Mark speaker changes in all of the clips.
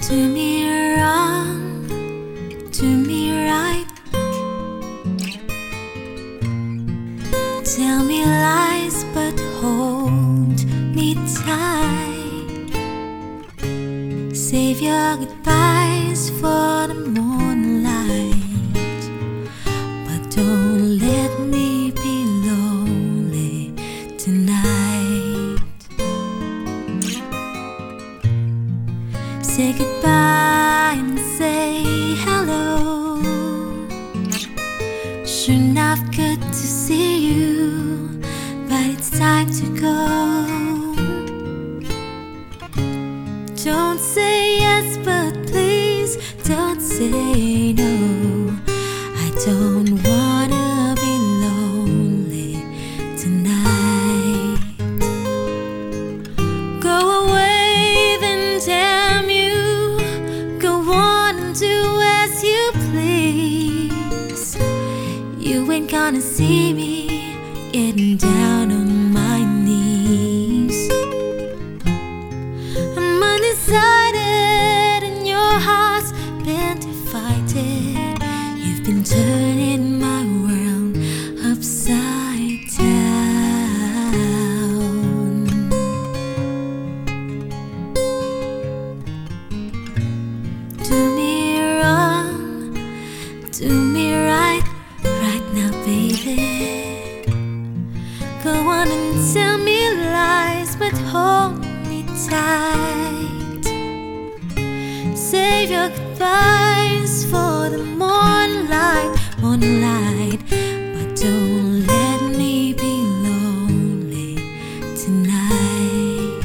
Speaker 1: Do me wrong, do me right. Tell me lies, but hold me tight. Save your goodbyes for the moonlight, but don't let me be lonely tonight. Say goodbye and say hello. Sure enough, good to see you, but it's time to go. Don't say yes, but please don't say no. I don't wanna be lonely tonight. Go away, then damn you. Go on and do as you please. You ain't gonna see me getting down on my knees. I'm undecided and your heart's been divided. You've been turning my world upside down. Do me wrong, do me right, right now, baby. Go on and tell me lies, but hold me tight. Save your goodbyes for the moonlight, moonlight, but don't let me be lonely tonight.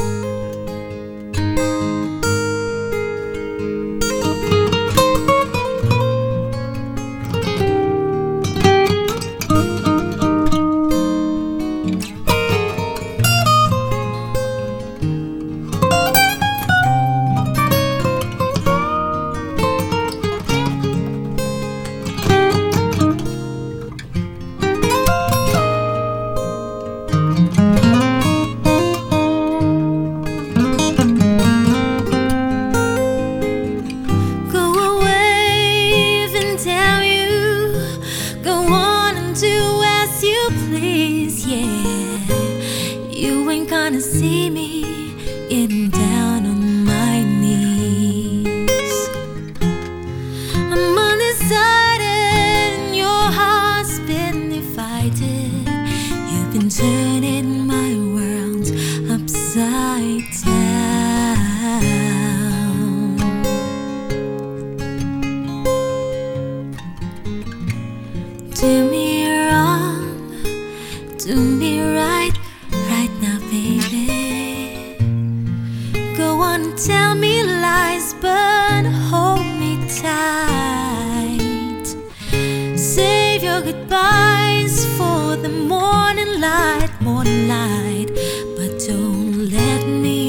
Speaker 1: You ain't gonna see me getting down on my knees. I'm undecided and your heart's been divided. You've been turning my world upside down. Do me wrong, do me right, right now, baby. Go on and tell me lies, but hold me tight. Save your goodbyes for the morning light, but don't let me